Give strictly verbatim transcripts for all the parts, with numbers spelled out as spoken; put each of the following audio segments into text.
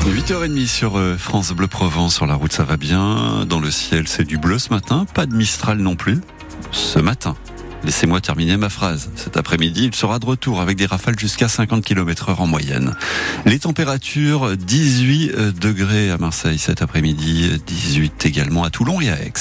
huit heures trente sur France Bleu Provence. Sur la route, ça va bien. Dans le ciel, c'est du bleu ce matin. Pas de Mistral non plus. Ce matin. Laissez-moi terminer ma phrase. Cet après-midi, il sera de retour avec des rafales jusqu'à cinquante kilomètres heure en moyenne. Les températures, dix-huit degrés à Marseille cet après-midi, dix-huit également à Toulon et à Aix.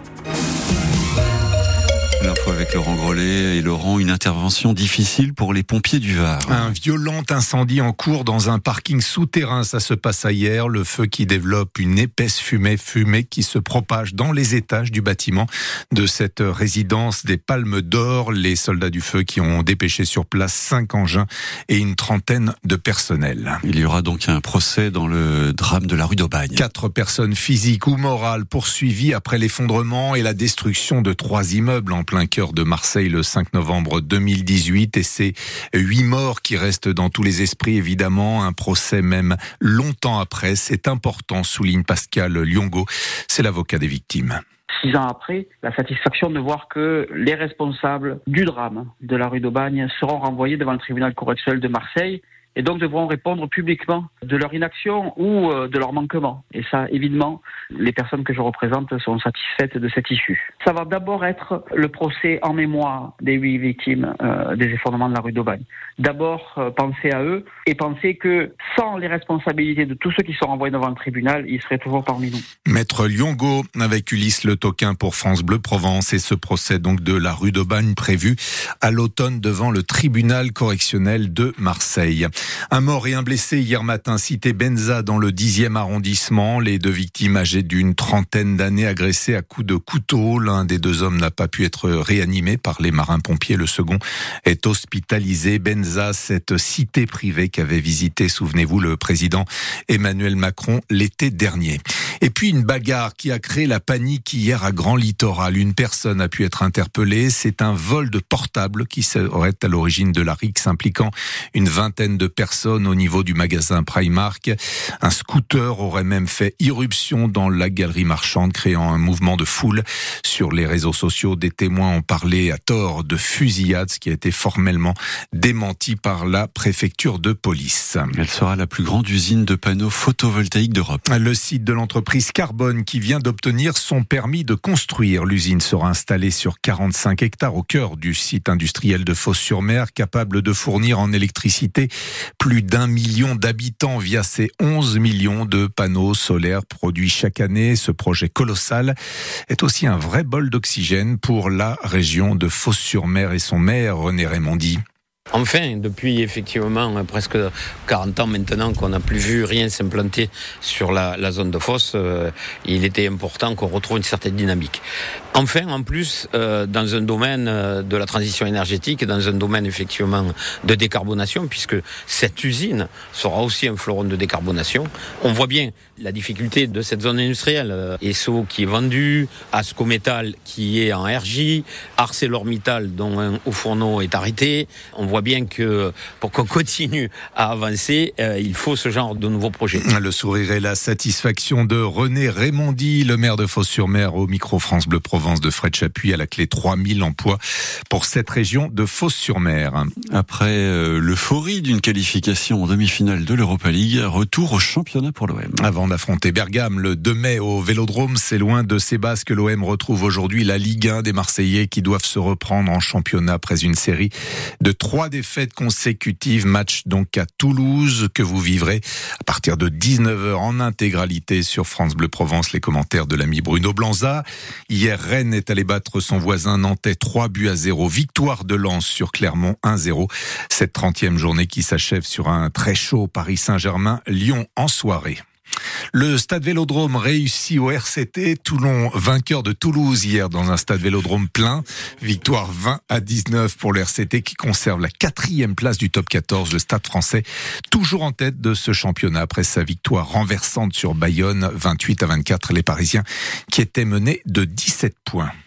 L'info avec Laurent Grollet. Et Laurent, une intervention difficile pour les pompiers du Var. Un violent incendie en cours dans un parking souterrain. Ça se passe à hier. Le feu qui développe une épaisse fumée, fumée qui se propage dans les étages du bâtiment de cette résidence des Palmes d'Or. Les soldats du feu qui ont dépêché sur place cinq engins et une trentaine de personnels. Il y aura donc un procès dans le drame de la rue d'Aubagne. Quatre personnes physiques ou morales poursuivies après l'effondrement et la destruction de trois immeubles en plein cœur de Marseille le cinq novembre deux mille dix-huit, et c'est huit morts qui restent dans tous les esprits évidemment. Un procès même longtemps après, c'est important, souligne Pascal Liongo, c'est l'avocat des victimes. Six ans après, la satisfaction de voir que les responsables du drame de la rue d'Aubagne seront renvoyés devant le tribunal correctionnel de Marseille et donc devront répondre publiquement de leur inaction ou de leur manquement. Et ça, évidemment, les personnes que je représente sont satisfaites de cette issue. Ça va d'abord être le procès en mémoire des huit victimes euh, des effondrements de la rue d'Aubagne. D'abord, euh, penser à eux et penser que sans les responsabilités de tous ceux qui sont renvoyés devant le tribunal, ils seraient toujours parmi nous. Maître Liongo avec Ulysse Le Toquin pour France Bleu Provence, et ce procès donc de la rue d'Aubagne prévu à l'automne devant le tribunal correctionnel de Marseille. Un mort et un blessé hier matin, cité Benza dans le dixième arrondissement. Les deux victimes âgées d'une trentaine d'années agressées à coups de couteau. L'un des deux hommes n'a pas pu être réanimé par les marins-pompiers. Le second est hospitalisé. Benza, cette cité privée qu'avait visité, souvenez-vous, le président Emmanuel Macron l'été dernier. Et puis une bagarre qui a créé la panique hier à Grand Littoral. Une personne a pu être interpellée. C'est un vol de portable qui serait à l'origine de la rixe impliquant une vingtaine de personnes au niveau du magasin Primark. Un scooter aurait même fait irruption dans la galerie marchande, créant un mouvement de foule. Sur les réseaux sociaux, des témoins ont parlé à tort de fusillade, ce qui a été formellement démenti par la préfecture de police. Elle sera la plus grande usine de panneaux photovoltaïques d'Europe. Le site de l'entreprise Carbone qui vient d'obtenir son permis de construire. L'usine sera installée sur quarante-cinq hectares au cœur du site industriel de Fos-sur-Mer, capable de fournir en électricité plus d'un million d'habitants via ses onze millions de panneaux solaires produits chaque année. Ce projet colossal est aussi un vrai bol d'oxygène pour la région de Fos-sur-Mer et son maire René Raymondy. Enfin, depuis effectivement presque quarante ans maintenant qu'on n'a plus vu rien s'implanter sur la, la zone de Fos, euh, il était important qu'on retrouve une certaine dynamique. Enfin, en plus, euh, dans un domaine euh, de la transition énergétique, dans un domaine effectivement de décarbonation, puisque cette usine sera aussi un fleuron de décarbonation. On voit bien la difficulté de cette zone industrielle. Euh, Esso qui est vendu, Ascométal qui est en R J, ArcelorMittal dont un haut fourneau est arrêté. On voit bien que pour qu'on continue à avancer, euh, il faut ce genre de nouveaux projets. Le sourire et la satisfaction de René Raymondy, le maire de Fos-sur-Mer, au micro France Bleu Provence de Fred Chapuis, à la clé trois mille emplois pour cette région de Fos-sur-Mer. Après euh, l'euphorie d'une qualification en demi-finale de l'Europa League, retour au championnat pour l'O M. Avant d'affronter Bergame le deux mai au Vélodrome, c'est loin de ses bases que l'O M retrouve aujourd'hui la Ligue un des Marseillais qui doivent se reprendre en championnat après une série de trois défaites consécutives. Match donc à Toulouse que vous vivrez à partir de dix-neuf heures en intégralité sur France Bleu Provence. Les commentaires de l'ami Bruno Blanza. Hier, Rennes est allé battre son voisin nantais trois buts à zéro. Victoire de Lens sur Clermont un zéro. Cette trentième journée qui s'achève sur un très chaud Paris Saint-Germain-Lyon en soirée. Le stade Vélodrome réussit au R C T. Toulon, vainqueur de Toulouse hier dans un stade Vélodrome plein. Victoire vingt à dix-neuf pour le R C T qui conserve la quatrième place du top quatorze. Le stade français toujours en tête de ce championnat après sa victoire renversante sur Bayonne vingt-huit à vingt-quatre. Les Parisiens qui étaient menés de dix-sept points.